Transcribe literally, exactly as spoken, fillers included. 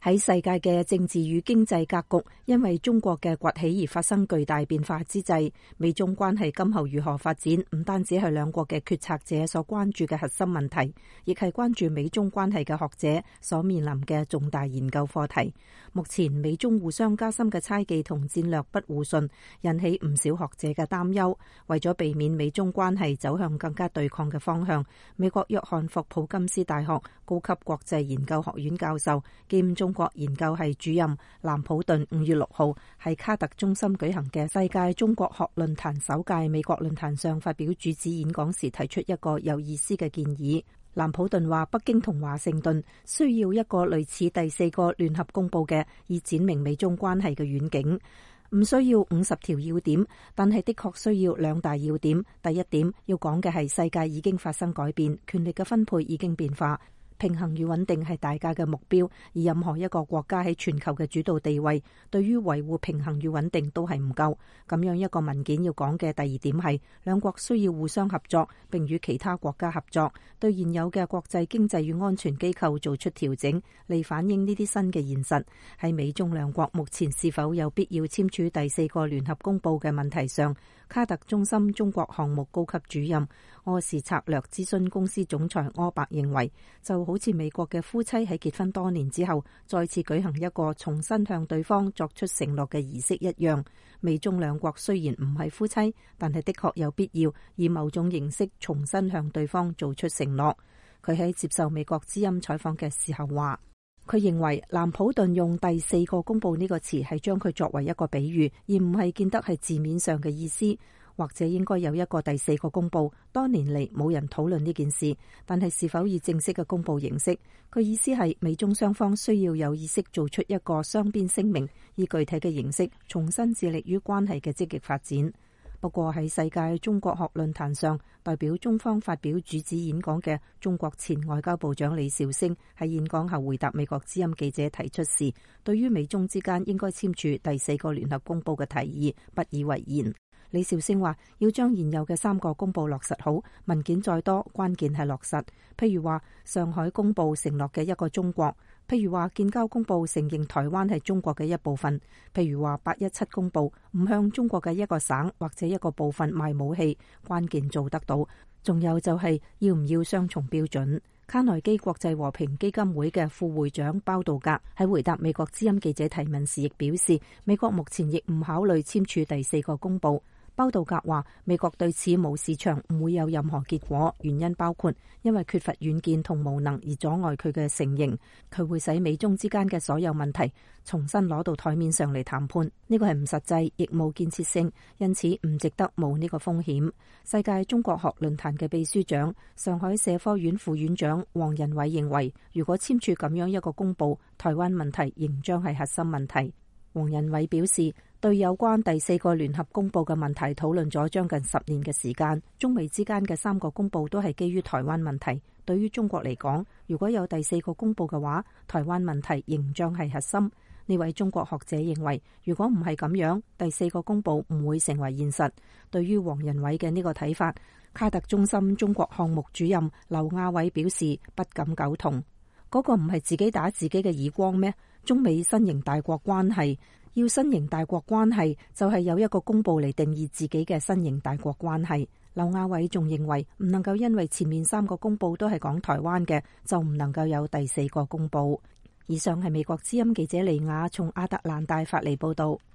喺世界嘅政治與經濟格局因為中國嘅崛起而發生巨大變化之際，美中關係今後如何發展，唔單止係兩國嘅決策者所關注嘅核心問題，亦係關注美中關係嘅學者所面臨嘅重大研究課題。目前美中互相加深嘅猜忌同戰略不互信，引起唔少學者嘅擔憂。為咗避免美中關係走向更加對抗嘅方向，美國約翰霍普金斯大學高級國際研究學院教授兼中國研究系主任藍普頓五月六號喺卡特中心舉行嘅世界中國學論壇首屆美國論壇上發表主旨演講時，提出一個有意思嘅建議。藍普頓話，北京同華盛頓需要一個類似第四個聯合公報嘅，以闡明美中關係嘅遠景。唔需要五十條要點，但係的確需要兩大要點。第一點要講嘅係世界已經發生改變，權力嘅分配已經變化。平衡與穩定係大家嘅目標，而任何一個國家喺全球嘅主導地位，對於維護平衡與穩定都係唔夠。咁樣一個文件要講嘅第二點係，兩國需要互相合作，並與其他國家合作，對現有嘅國際經濟與安全機構做出調整，嚟反映呢啲新嘅現實。喺美中兩國目前是否有必要簽署第四個聯合公報嘅問題上，卡特中心中國項目高級主任柯氏策略諮詢公司總裁柯伯認為，就好似美國嘅夫妻喺結婚多年之後再次舉行一個重新向對方作出承諾嘅儀式一樣，美中兩國雖然唔係夫妻，但係的確有必要以某種形式重新向對方做出承諾。佢喺接受美國之音採訪嘅時候話，佢認為藍普頓用第四個公報呢個詞係將佢作為一個比喻，而唔係見得係字面上嘅意思。或者應該有一個第四個公報，多年嚟冇人討論呢件事，但係是否以正式嘅公報形式？佢意思係美中雙方需要有意識做出一個雙邊聲明，以具體嘅形式重新致力於關係嘅積極發展。不過喺世界中國學論壇上，代表中方發表主旨演講嘅中國前外交部長李兆星喺演講後回答美國之音記者提出時，對於美中之間應該簽署第四個聯合公報嘅提議不以為然。李兆星話，要將現有嘅三個公報落實好，文件再多，關鍵係落實。譬如話上海公報承諾嘅一個中國，譬如話建交公報承認台灣係中國嘅一部分，譬如話八一七公報唔向中國嘅一個省或者一個部分賣武器，關鍵做得到。仲有就係要唔要雙重標準。卡內基國際和平基金會嘅副會長包道格喺回答美國之音記者提問時亦表示，美國目前亦唔考慮簽署第四個公報。包道格話，美國對此冇市場，唔會有任何結果，原因包括因為缺乏遠見同無能而阻礙佢嘅承認。佢會使美中之間嘅所有問題重新攞到台面上嚟談判，呢個係唔實際，亦冇建設性，因此唔值得冒呢個風險。世界中國學論壇嘅秘書長、上海社科院副院長黃仁偉認為，如果簽署咁樣一個公報，台灣問題仍將係核心問題。黃仁偉表示，對有關第四個聯合公報嘅問題討論咗將近十年嘅時間，中美之間嘅三個公報都係基於台灣問題。對於中國嚟講，如果有第四個公報嘅話，台灣問題仍將係核心。呢位中國學者認為，如果唔係咁樣，第四個公報唔會成為現實。對於黃仁偉嘅呢個睇法，卡特中心中國項目主任劉亞偉表示不敢苟同。嗰個唔係自己打自己嘅耳光咩？中美新型大國關係，要新型大國關係就係有一個公報嚟定義自己嘅新型大國關係。劉亞偉仲認為唔能夠因為前面三個公報都係講台灣嘅，就唔能夠有第四個公報。以上係美國之音記者李雅從亞特蘭大發嚟報道。